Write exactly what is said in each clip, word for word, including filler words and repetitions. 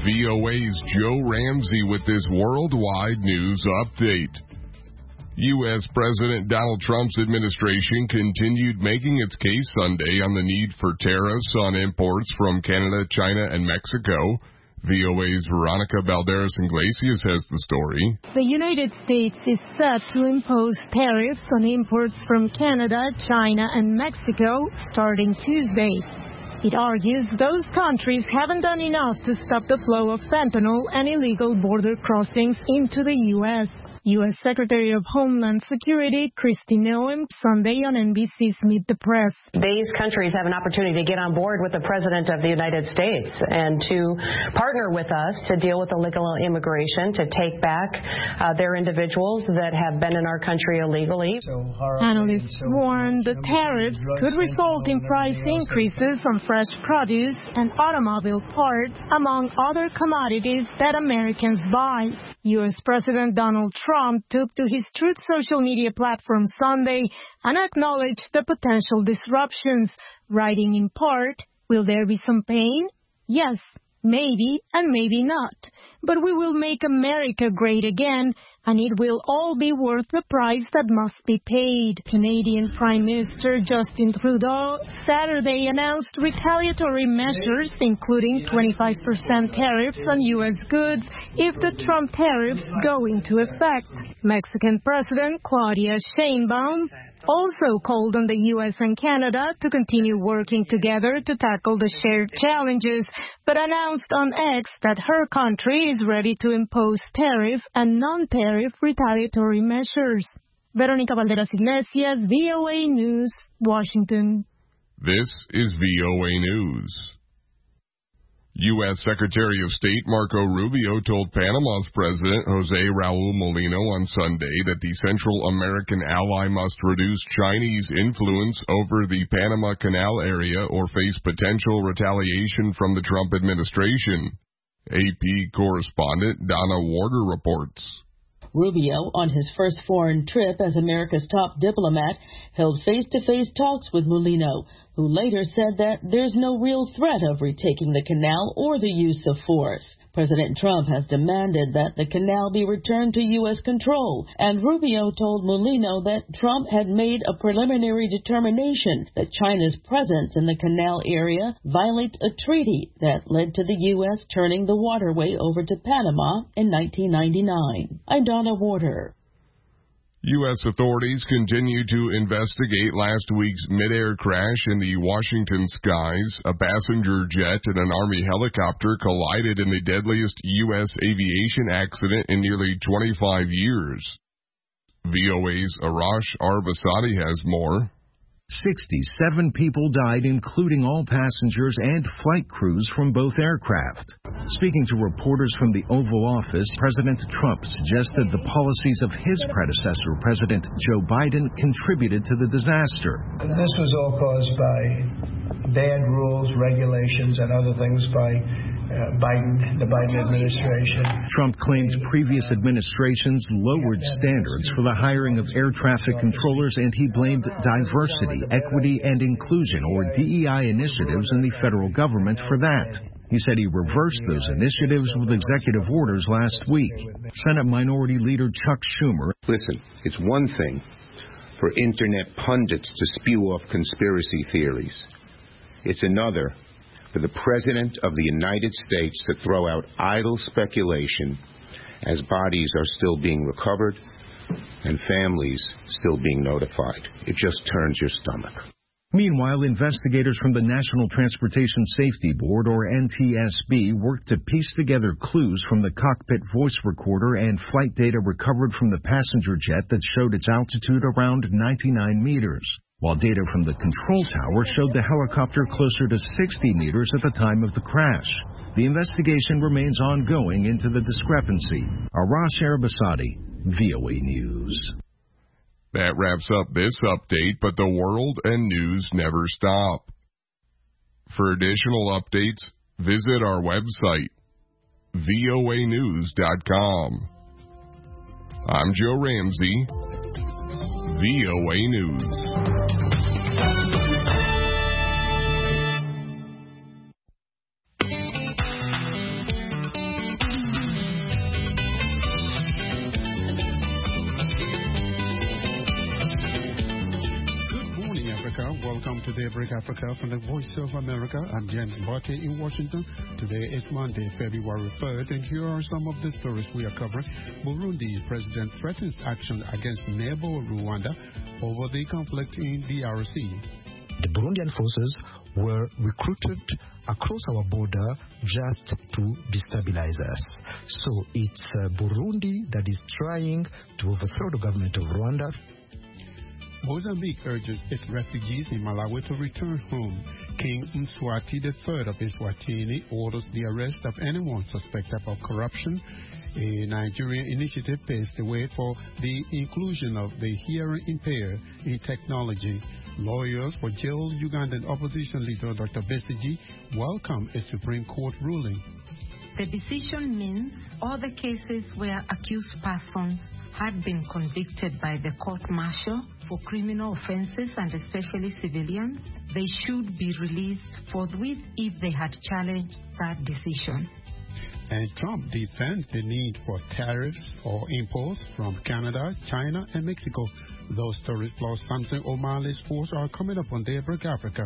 V O A's Joe Ramsey with this worldwide news update. U S. President Donald Trump's administration continued making its case Sunday on the need for tariffs on imports from Canada, China, and Mexico. V O A's Veronica Balderas-Iglesias has the story. The United States is set to impose tariffs on imports from Canada, China, and Mexico starting Tuesday. It argues those countries haven't done enough to stop the flow of fentanyl and illegal border crossings into the U S. U S. Secretary of Homeland Security Kristi Noem Sunday on N B C's Meet the Press. These countries have an opportunity to get on board with the President of the United States and to partner with us to deal with illegal immigration, to take back uh, their individuals that have been in our country illegally. Analysts warn the tariffs could result in price increases on fresh produce and automobile parts, among other commodities that Americans buy. U S. President Donald Trump took to his Truth social media platform Sunday and acknowledged the potential disruptions, writing in part, "Will there be some pain? Yes, maybe and maybe not. But we will make America great again, and it will all be worth the price that must be paid." Canadian Prime Minister Justin Trudeau Saturday announced retaliatory measures, including twenty-five percent tariffs on U S goods if the Trump tariffs go into effect. Mexican President Claudia Sheinbaum also called on the U S and Canada to continue working together to tackle the shared challenges, but announced on X that her country is ready to impose tariff and non-tariff retaliatory measures. Veronica Balderas-Iglesias, V O A News, Washington. This is V O A News. U S. Secretary of State Marco Rubio told Panama's President Jose Raul Molino on Sunday that the Central American ally must reduce Chinese influence over the Panama Canal area or face potential retaliation from the Trump administration. A P correspondent Donna Warder reports. Rubio, on his first foreign trip as America's top diplomat, held face-to-face talks with Molino, who later said that there's no real threat of retaking the canal or the use of force. President Trump has demanded that the canal be returned to U S control, and Rubio told Molino that Trump had made a preliminary determination that China's presence in the canal area violates a treaty that led to the U S turning the waterway over to Panama in nineteen ninety-nine. I'm Donna Warder. U S authorities continue to investigate last week's mid-air crash in the Washington skies. A passenger jet and an Army helicopter collided in the deadliest U S aviation accident in nearly twenty-five years. V O A's Arash Arbasadi has more. sixty-seven people died, including all passengers and flight crews from both aircraft. Speaking to reporters from the Oval Office, President Trump suggested the policies of his predecessor, President Joe Biden, contributed to the disaster. This was all caused by bad rules, regulations, and other things by uh, Biden, the Biden administration. Trump claimed previous administrations lowered standards for the hiring of air traffic controllers, and he blamed diversity, equity, and inclusion, or D E I initiatives in the federal government for that. He said he reversed those initiatives with executive orders last week. Senate Minority Leader Chuck Schumer. Listen, it's one thing for internet pundits to spew off conspiracy theories. It's another for the President of the United States to throw out idle speculation as bodies are still being recovered and families still being notified. It just turns your stomach. Meanwhile, investigators from the National Transportation Safety Board, or N T S B, worked to piece together clues from the cockpit voice recorder and flight data recovered from the passenger jet that showed its altitude around ninety-nine meters, while data from the control tower showed the helicopter closer to sixty meters at the time of the crash. The investigation remains ongoing into the discrepancy. Arash Arbasadi, V O A News. That wraps up this update, but the world and news never stop. For additional updates, visit our website, V O A news dot com. I'm Joe Ramsey, V O A News. Africa. Welcome to Daybreak Africa from the Voice of America. I'm Jen Mbate in Washington. Today is Monday, February third, and here are some of the stories we are covering. Burundi's president threatens action against neighbor Rwanda over the conflict in D R C. The Burundian forces were recruited across our border just to destabilize us. So it's uh, Burundi that is trying to overthrow the government of Rwanda. Mozambique urges its refugees in Malawi to return home. King Mswati the third of Eswatini orders the arrest of anyone suspected of corruption. A Nigerian initiative paves the way for the inclusion of the hearing impaired in technology. Lawyers for jailed Ugandan opposition leader Doctor Besigye welcome a Supreme Court ruling. The decision means all the cases where accused persons had been convicted by the court-martial for criminal offenses and especially civilians, they should be released forthwith if they had challenged that decision. And Trump defends the need for tariffs or imports from Canada, China, and Mexico. Those stories plus Samson O'Malley's sports are coming up on Daybreak Africa.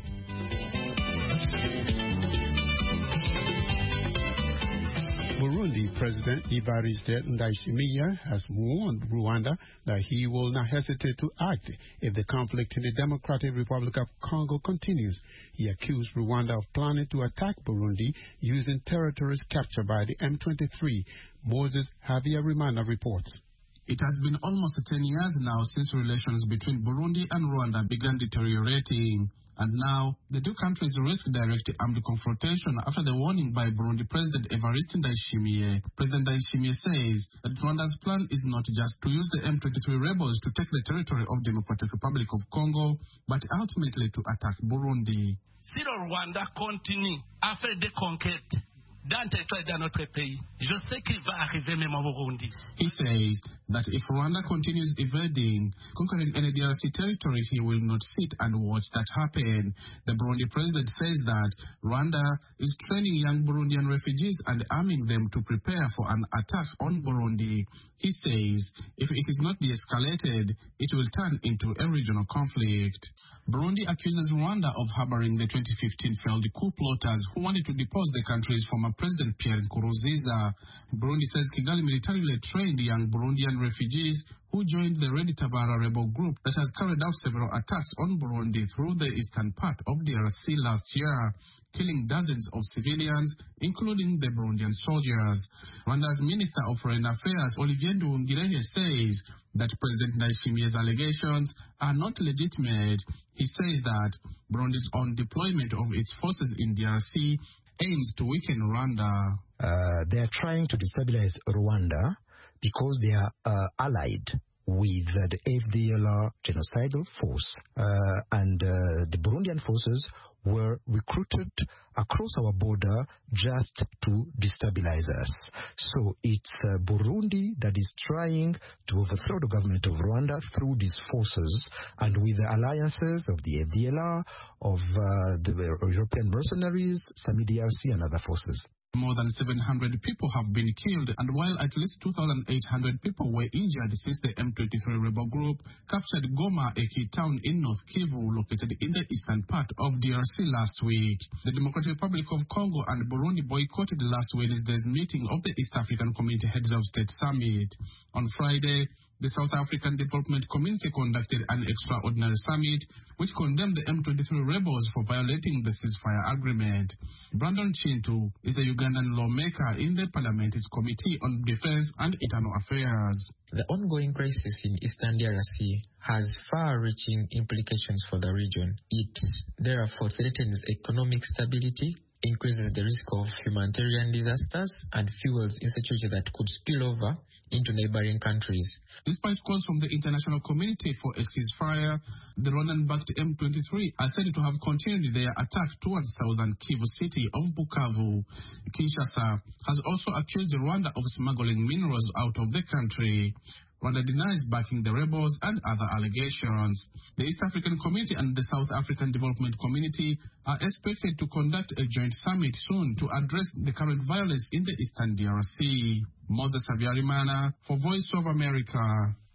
Burundi President Evariste Ndayishimiye has warned Rwanda that he will not hesitate to act if the conflict in the Democratic Republic of Congo continues. He accused Rwanda of planning to attack Burundi using territories captured by the M twenty-three. Moses Javier Rimana reports. It has been almost ten years now since relations between Burundi and Rwanda began deteriorating. And now, the two countries risk direct armed confrontation after the warning by Burundi President Evariste Ndayishimiye. President Ndayishimiye says that Rwanda's plan is not just to use the M twenty-three rebels to take the territory of Democratic Republic of Congo, but ultimately to attack Burundi. Si le Rwanda continue à faire des conquêtes dans notre pays, je sais qu'il va arriver même au Burundi. He says that if Rwanda continues evading, conquering any D R C territory, he will not sit and watch that happen. The Burundi president says that Rwanda is training young Burundian refugees and arming them to prepare for an attack on Burundi. He says if it is not de-escalated, it will turn into a regional conflict. Burundi accuses Rwanda of harboring the twenty fifteen failed coup plotters who wanted to depose the country's former President Pierre Nkurunziza. Burundi says Kigali militarily trained young Burundian refugees who joined the Red Tabara rebel group that has carried out several attacks on Burundi through the eastern part of D R C last year, killing dozens of civilians, including the Burundian soldiers. Rwanda's Minister of Foreign Affairs, Olivier Nduhungirehe, says that President Ndayishimiye's allegations are not legitimate. He says that Burundi's own deployment of its forces in D R C aims to weaken Rwanda. Uh, they are trying to destabilize Rwanda because they are uh, allied with uh, the F D L R genocidal force. Uh, and uh, the Burundian forces were recruited across our border just to destabilize us. So it's uh, Burundi that is trying to overthrow the government of Rwanda through these forces and with the alliances of the F D L R, of uh, the European mercenaries, SAMI D R C and other forces. More than seven hundred people have been killed, and while at least two thousand eight hundred people were injured since the M twenty-three rebel group captured Goma, a key town in North Kivu, located in the eastern part of D R C last week. The Democratic Republic of Congo and Burundi boycotted last Wednesday's meeting of the East African Community Heads of State Summit. On Friday, the South African Development Community conducted an extraordinary summit which condemned the M twenty-three rebels for violating the ceasefire agreement. Brandon Chintu is a Ugandan lawmaker in the Parliament's Committee on Defense and Internal Affairs. The ongoing crisis in Eastern D R C has far-reaching implications for the region. It therefore threatens economic stability, increases the risk of humanitarian disasters, and fuels insecurity that could spill over into neighboring countries. Despite calls from the international community for a ceasefire, the Rwandan-backed M twenty-three are said to have continued their attack towards southern Kivu city of Bukavu. Kinshasa has also accused Rwanda of smuggling minerals out of the country. Rwanda denies backing the rebels and other allegations. The East African Community and the South African Development Community are expected to conduct a joint summit soon to address the current violence in the eastern D R C. Moses Habyarimana for Voice of America.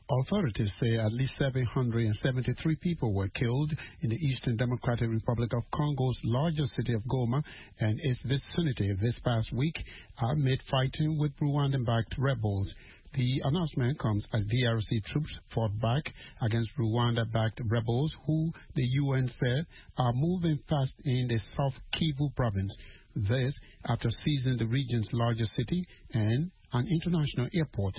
Authorities say at least seven hundred seventy-three people were killed in the Eastern Democratic Republic of Congo's largest city of Goma and its vicinity this past week amid fighting with Rwandan-backed rebels. The announcement comes as D R C troops fought back against Rwanda-backed rebels who the U N said are moving fast in the South Kivu province. This after seizing the region's largest city and an international airport.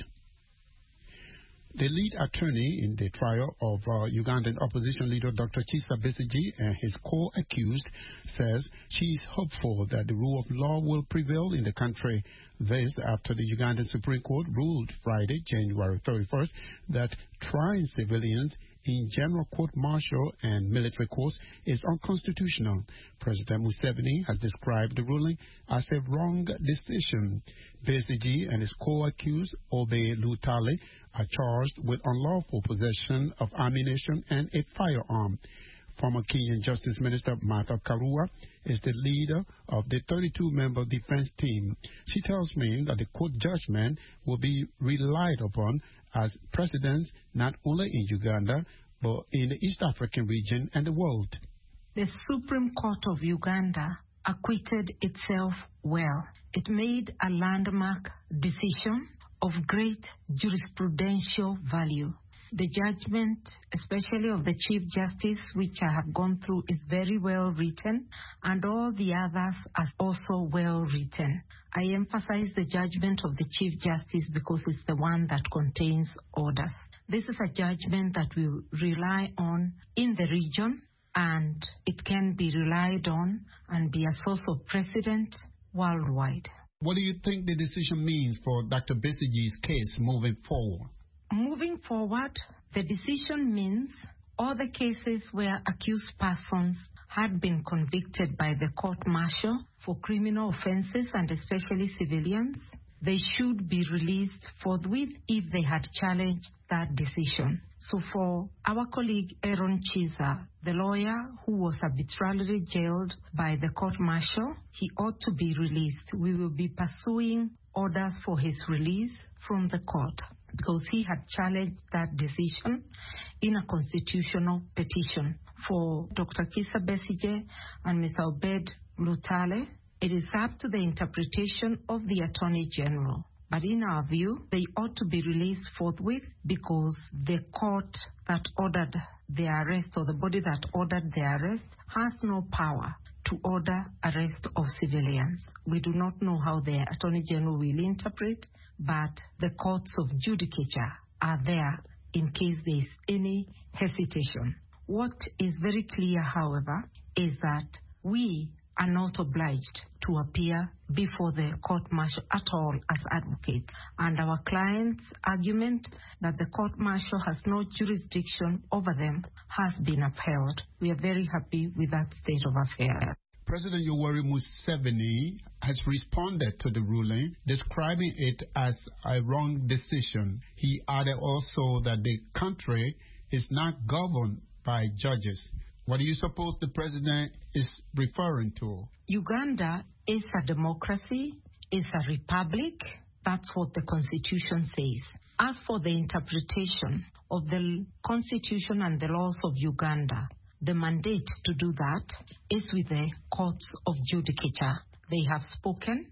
The lead attorney in the trial of uh, Ugandan opposition leader Doctor Kizza Besigye and his co-accused says she is hopeful that the rule of law will prevail in the country. This after the Ugandan Supreme Court ruled Friday, January thirty-first, that trying civilians in general court-martial and military courts is unconstitutional. President Museveni has described the ruling as a wrong decision. Besigye and his co-accused, Obe Lutale, are charged with unlawful possession of ammunition and a firearm. Former Kenyan Justice Minister Martha Karua is the leader of the thirty-two member defense team. She tells me that the court judgment will be relied upon as precedents not only in Uganda but in the East African region and the world. The Supreme Court of Uganda acquitted itself well. It made a landmark decision of great jurisprudential value. The judgment, especially of the Chief Justice, which I have gone through, is very well written, and all the others are also well written. I emphasize the judgment of the Chief Justice because it's the one that contains orders. This is a judgment that we rely on in the region, and it can be relied on and be a source of precedent worldwide. What do you think the decision means for Doctor Besigye's case moving forward? Moving forward, the decision means all the cases where accused persons had been convicted by the court-martial for criminal offenses and especially civilians, they should be released forthwith if they had challenged that decision. So for our colleague Aaron Kizza, the lawyer who was arbitrarily jailed by the court-martial, he ought to be released. We will be pursuing orders for his release from the court, because he had challenged that decision in a constitutional petition. For Doctor Kizza Besigye and Mister Obed Lutale, it is up to the interpretation of the Attorney General. But in our view, they ought to be released forthwith because the court that ordered the arrest, or the body that ordered the arrest, has no power to order arrest of civilians. We do not know how the Attorney General will interpret, but the courts of judicature are there in case there is any hesitation. What is very clear, however, is that we are not obliged to appear before the court-martial at all as advocates. And our client's argument that the court-martial has no jurisdiction over them has been upheld. We are very happy with that state of affairs. President Yoweri Museveni has responded to the ruling, describing it as a wrong decision. He added also that the country is not governed by judges. What do you suppose the president is referring to? Uganda is a democracy, is a republic. That's what the Constitution says. As for the interpretation of the Constitution and the laws of Uganda, the mandate to do that is with the courts of judicature. They have spoken.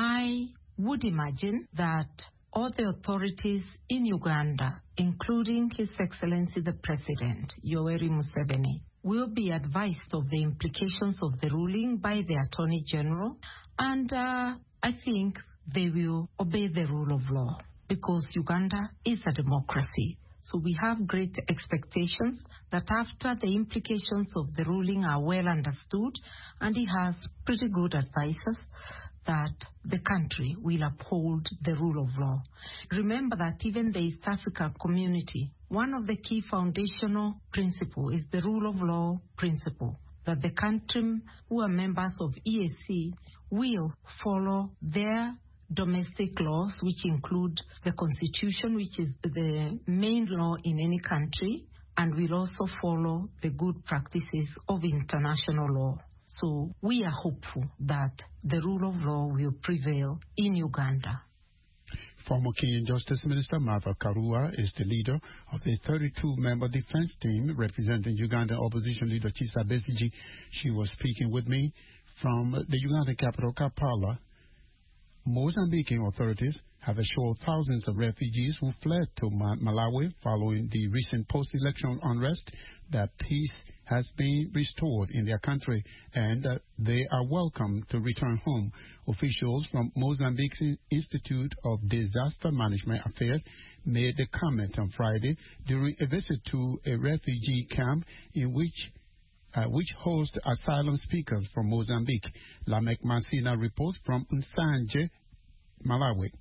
I would imagine that all the authorities in Uganda, including His Excellency the President, Yoweri Museveni, will be advised of the implications of the ruling by the Attorney General, and uh, I think they will obey the rule of law because Uganda is a democracy. So we have great expectations that after the implications of the ruling are well understood, and he has pretty good advisors, that the country will uphold the rule of law. Remember that even the East Africa community, one of the key foundational principles is the rule of law principle, that the country who are members of E A C will follow their domestic laws, which include the Constitution, which is the main law in any country, and will also follow the good practices of international law. So we are hopeful that the rule of law will prevail in Uganda. Former Kenyan Justice Minister Martha Karua is the leader of the thirty-two member defense team representing Ugandan opposition leader Kizza Besigye. She was speaking with me from the Ugandan capital, Kampala. Mozambican authorities have assured thousands of refugees who fled to Malawi following the recent post-election unrest that peace has been restored in their country and that they are welcome to return home. Officials from Mozambique's Institute of Disaster Management Affairs made the comment on Friday during a visit to a refugee camp in which Uh, which hosts asylum seekers from Mozambique. Lamek Masina reports from Nsanje, Malawi.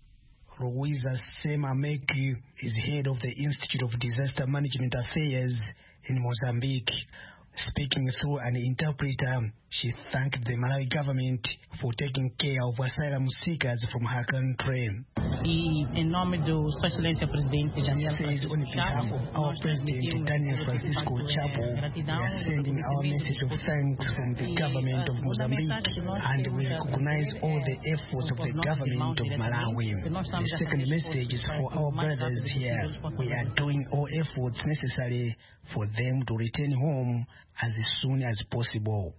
Ruiza Semameki is head of the Institute of Disaster Management Affairs in Mozambique. Speaking through an interpreter, she thanked the Malawi government for taking care of asylum seekers from her country. Em nome do Sua Excelência Presidente Daniel Says on behalf of our President Daniel Francisco Chapo, we are sending our message of thanks from the government of Mozambique, and we recognize all the efforts of the government of Malawi. The second message is for our brothers here. We are doing all efforts necessary for them to return home as soon as possible.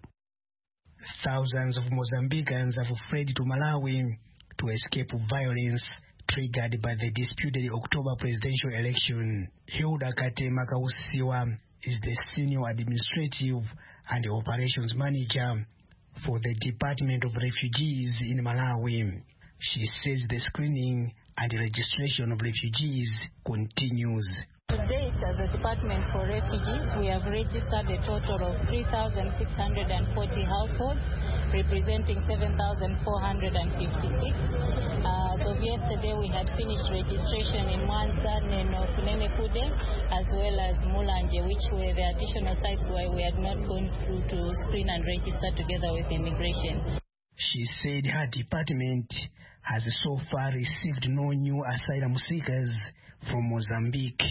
Thousands of Mozambicans have fled to Malawi to escape violence triggered by the disputed October presidential election. Hilda Katema Kausiwa is the senior administrative and operations manager for the Department of Refugees in Malawi. She says the screening and registration of refugees continues. To date, as a Department for Refugees, we have registered a total of three thousand six hundred forty households, representing seven thousand four hundred fifty-six. Uh, as of yesterday, we had finished registration in Mwanza, Neno, Funenekude, as well as Mulanje, which were the additional sites where we had not gone through to screen and register together with immigration. She said her department has so far received no new asylum seekers from Mozambique.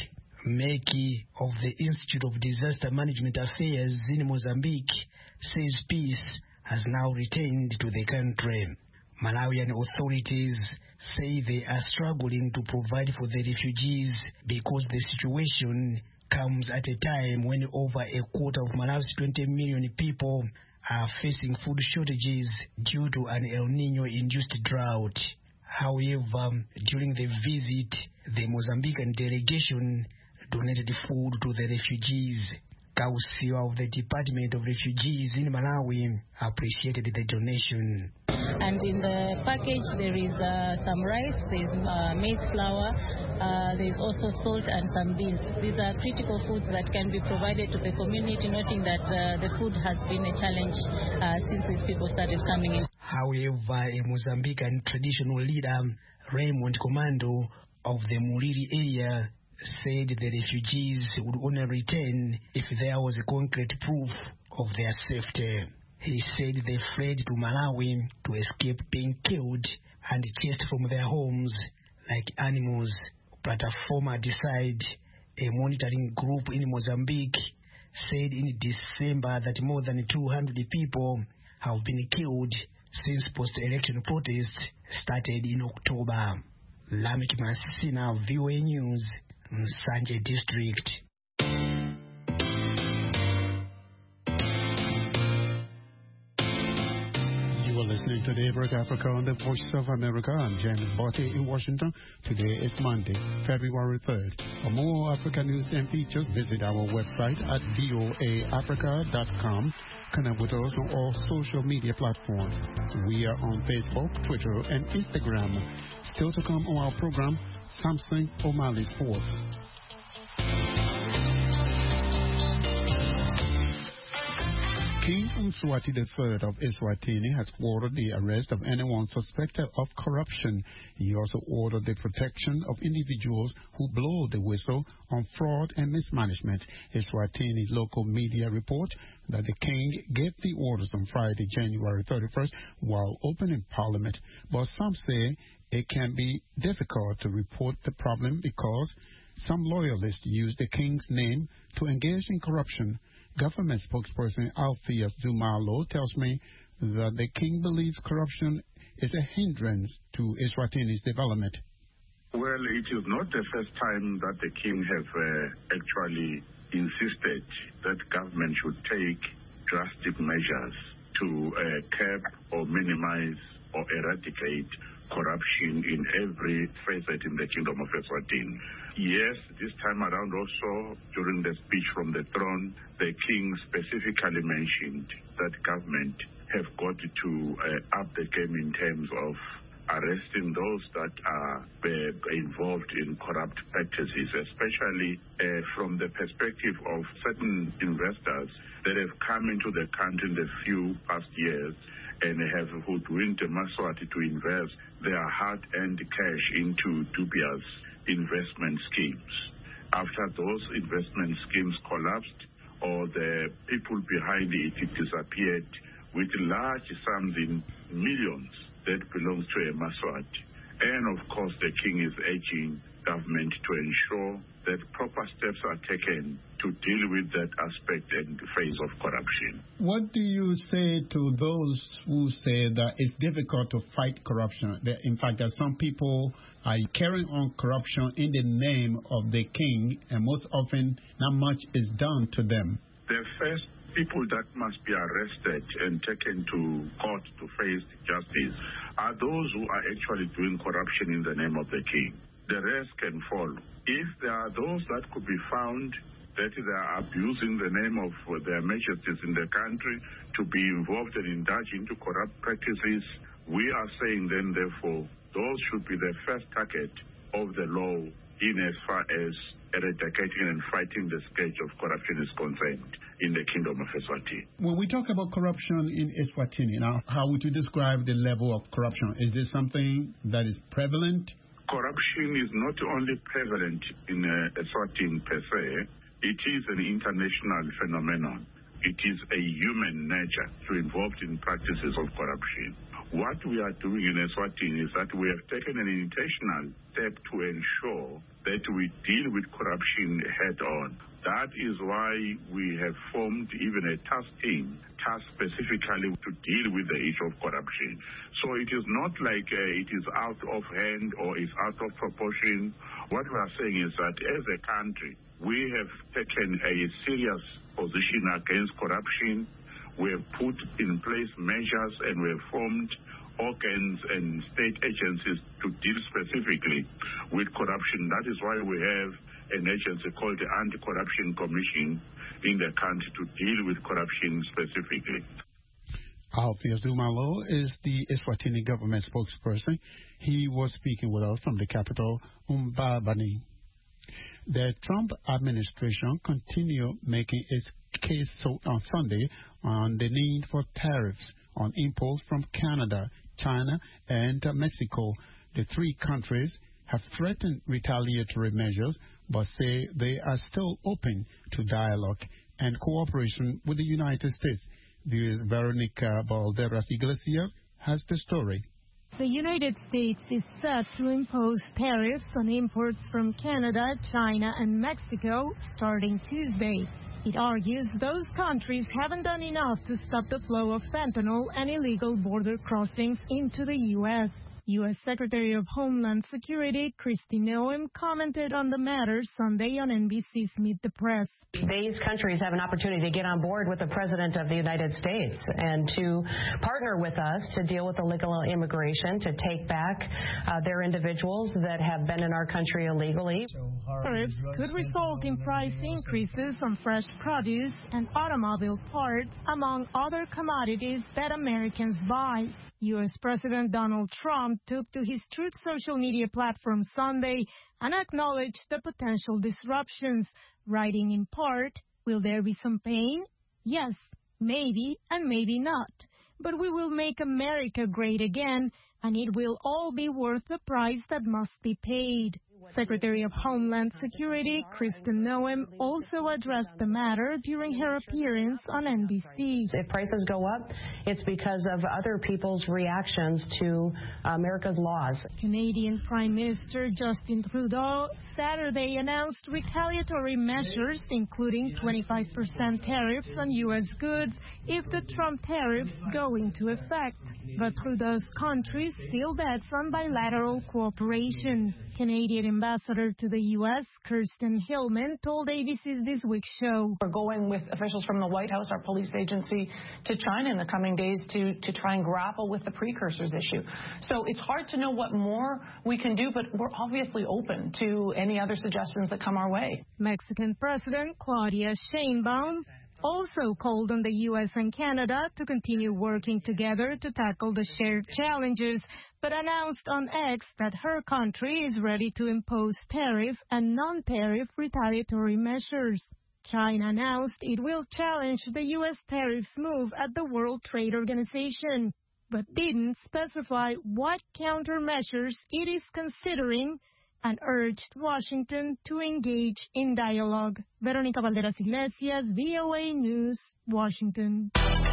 Meki of the Institute of Disaster Management Affairs in Mozambique says peace has now returned to the country. Malawian authorities say they are struggling to provide for the refugees because the situation comes at a time when over a quarter of Malawi's twenty million people are facing food shortages due to an El Nino-induced drought. However, during the visit, the Mozambican delegation donated food to the refugees. Kausiwa of the Department of Refugees in Malawi appreciated the donation. And in the package there is uh, some rice, there is uh, maize flour, uh, there is also salt and some beans. These are critical foods that can be provided to the community, noting that uh, the food has been a challenge uh, since these people started coming in. However, a Mozambican traditional leader, Raymond Commando of the Muliri area, said the refugees would only return if there was a concrete proof of their safety. He said they fled to Malawi to escape being killed and chased from their homes like animals. Plataforma Decide, a monitoring group in Mozambique, said in December that more than two hundred people have been killed since post-election protests started in October. Lamek Masina, V O A News, Nsanje District. You are listening to Daybreak Africa on the Voice of America. I'm James Botti in Washington. Today is Monday, February third. For more Africa news and features, visit our website at voa africa dot com. Connect with us on all social media platforms. We are on Facebook, Twitter, and Instagram. Still to come on our program, Samson O'Malley Sports. King Mswati the third of Eswatini has ordered the arrest of anyone suspected of corruption. He also ordered the protection of individuals who blow the whistle on fraud and mismanagement. Eswatini local media report that the king gave the orders on Friday, January thirty-first, while opening Parliament. But some say it can be difficult to report the problem because some loyalists use the king's name to engage in corruption. Government spokesperson Alpheus Dumalo tells me that the king believes corruption is a hindrance to Eswatini's development. Well, it is not the first time that the king have uh, actually insisted that government should take drastic measures to uh, curb or minimize or eradicate corruption in every facet in the Kingdom of Eswatini. Yes, this time around also, during the speech from the throne, the king specifically mentioned that government have got to uh, up the game in terms of arresting those that are uh, involved in corrupt practices, especially uh, from the perspective of certain investors that have come into the country in the few past years and have hoodwinked Maswati to invest their hard-earned cash into dubious investment schemes. After those investment schemes collapsed or the people behind it disappeared with large sums in millions that belongs to a Maswati. And of course, the king is urging government to ensure that proper steps are taken to deal with that aspect and phase of corruption. What do you say to those who say that it's difficult to fight corruption? That in fact, that some people are carrying on corruption in the name of the king, and most often not much is done to them. The first people that must be arrested and taken to court to face justice are those who are actually doing corruption in the name of the king. The rest can follow. If there are those that could be found that they are abusing the name of their majesties in the country to be involved and indulge into corrupt practices, we are saying then, therefore, those should be the first target of the law in as far as eradicating and fighting the scourge of corruption is concerned in the Kingdom of Eswatini. When we talk about corruption in Eswatini, now, how would you describe the level of corruption? Is this something that is prevalent? Corruption is not only prevalent in uh, Eswatini per se, it is an international phenomenon. It is a human nature to involved in practices of corruption. What we are doing in Eswatini is that we have taken an intentional step to ensure that we deal with corruption head-on. That is why we have formed even a task team, tasked specifically to deal with the issue of corruption. So it is not like uh, it is out of hand or is out of proportion. What we are saying is that as a country, we have taken a serious position against corruption. We have put in place measures and we have formed organs and state agencies to deal specifically with corruption. That is why we have an agency called the Anti-Corruption Commission in the country to deal with corruption specifically. Alpheus Dumalo is the Eswatini government spokesperson. He was speaking with us from the capital, Mbabane. The Trump administration continued making its case so on Sunday on the need for tariffs on imports from Canada, China, and uh, Mexico. The three countries have threatened retaliatory measures, but say they are still open to dialogue and cooperation with the United States. The Veronica Balderas Iglesias has the story. The United States is set to impose tariffs on imports from Canada, China, and Mexico starting Tuesday. It argues those countries haven't done enough to stop the flow of fentanyl and illegal border crossings into the U S U S Secretary of Homeland Security Kristi Noem commented on the matter Sunday on N B C's Meet the Press. These countries have an opportunity to get on board with the President of the United States and to partner with us to deal with illegal immigration, to take back uh, their individuals that have been in our country illegally. Tariffs could result in price increases on fresh produce and automobile parts, among other commodities that Americans buy. U S President Donald Trump took to his Truth social media platform Sunday and acknowledged the potential disruptions, writing in part, "Will there be some pain? Yes, maybe and maybe not. But we will make America great again, and it will all be worth the price that must be paid." Secretary of Homeland Security Kristen Noem also addressed the matter during her appearance on N B C. If prices go up, it's because of other people's reactions to America's laws. Canadian Prime Minister Justin Trudeau Saturday announced retaliatory measures, including twenty-five percent tariffs on U S goods if the Trump tariffs go into effect. But Trudeau's country still bets on bilateral cooperation. Canadian Ambassador to the U S, Kirsten Hillman, told A B C's This Week show. We're going with officials from the White House, our police agency, to China in the coming days to, to try and grapple with the precursors issue. So it's hard to know what more we can do, but we're obviously open to any other suggestions that come our way. Mexican President Claudia Sheinbaum also called on the U S and Canada to continue working together to tackle the shared challenges, but announced on X that her country is ready to impose tariff and non-tariff retaliatory measures. China announced it will challenge the U S tariffs move at the World Trade Organization, but didn't specify what countermeasures it is considering and urged Washington to engage in dialogue. Verónica Valderas Iglesias, V O A News, Washington.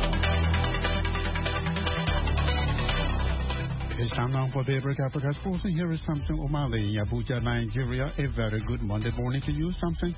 It's time now for Daybreak Africa Sports, and here is Samson Omale in Abuja, Nigeria. A very good Monday morning to you, Samson.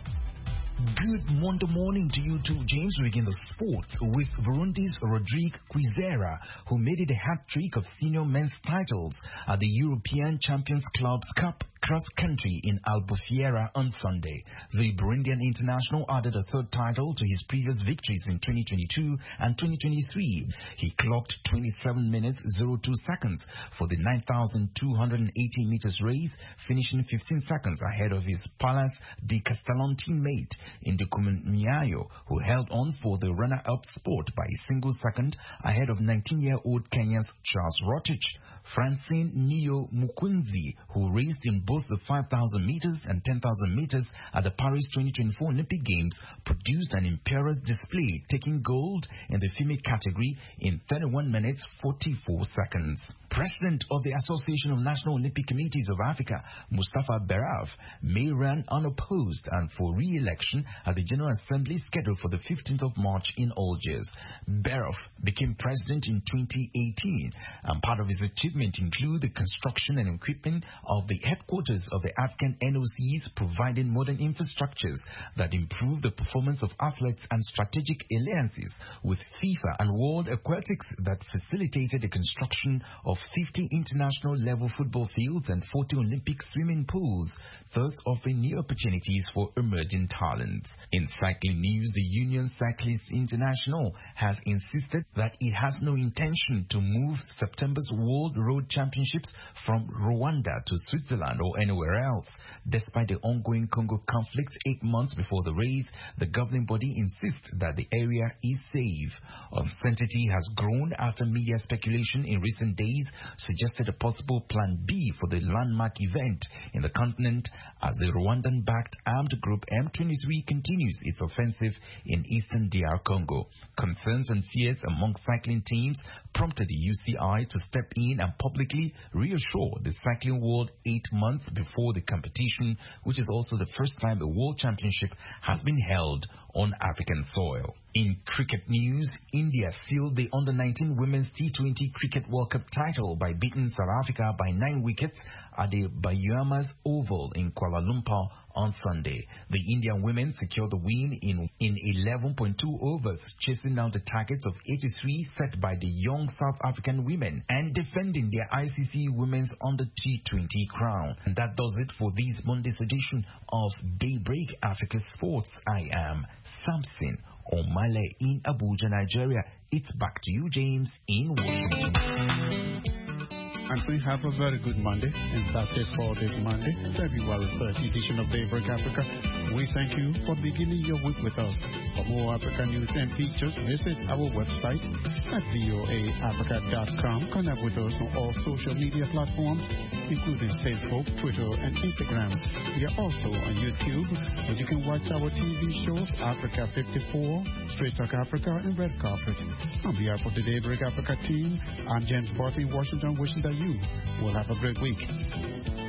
Good Monday morning to you too, James. We begin the sports with Burundi's Rodrigue Kwizera, who made it a hat-trick of senior men's titles at the European Champions Clubs Cup cross-country in Albufeira on Sunday. The Burundian international added a third title to his previous victories in twenty twenty-two and twenty twenty-three. He clocked twenty-seven minutes oh two seconds for the nine thousand two hundred eighty meters race, finishing fifteen seconds ahead of his Palace de Castellon teammate Ndukumen Miayo, who held on for the runner-up spot by a single second ahead of nineteen-year-old Kenya's Charles Rotich. Francine Nio Mukunzi, who raced in both the five thousand meters and ten thousand meters at the Paris twenty twenty-four Olympic Games, produced an imperious display, taking gold in the female category in thirty-one minutes forty-four seconds. President of the Association of National Olympic Committees of Africa, Mustafa Beraf, may run unopposed and for re-election at the General Assembly scheduled for the fifteenth of March in Algiers. Beraf became president in twenty eighteen, and part of his achievement include the construction and equipping of the headquarters of the African N O Cs, providing modern infrastructures that improve the performance of athletes and strategic alliances with FIFA and World Aquatics that facilitated the construction of fifty international level football fields and forty Olympic swimming pools, thus offering new opportunities for emerging talents. In cycling news, the Union Cyclists International has insisted that it has no intention to move September's World Road Championships from Rwanda to Switzerland or anywhere else. Despite the ongoing Congo conflict eight months before the race, the governing body insists that the area is safe. Uncertainty has grown after media speculation in recent days suggested a possible plan B for the landmark event in the continent as the Rwandan-backed armed group M twenty-three continues its offensive in eastern D R Congo. Concerns and fears among cycling teams prompted the U C I to step in and publicly reassure the cycling world eight months before the competition, which is also the first time a world championship has been held on African soil. In cricket news, India sealed the under nineteen Women's T twenty Cricket World Cup title by beating South Africa by nine wickets at the Bayumas Oval in Kuala Lumpur on Sunday. The Indian women secured the win in, in eleven point two overs, chasing down the targets of eighty-three set by the young South African women and defending their I C C Women's Under T twenty crown. And that does it for this Monday's edition of Daybreak Africa Sports. I am Samson Omale in Abuja, Nigeria. It's back to you, James, in Washington. And we have a very good Monday, and that's it for this Monday, February first edition of Daybreak Africa. We thank you for beginning your week with us. For more African news and features, visit our website at V O A Africa dot com. Connect with us on all social media platforms, including Facebook, Twitter, and Instagram. We are also on YouTube, where you can watch our T V shows, Africa fifty-four, Straight Talk Africa, and Red Carpet. On behalf of the Daybreak Africa team, I'm James Barton in Washington, wishing that you will have a great week.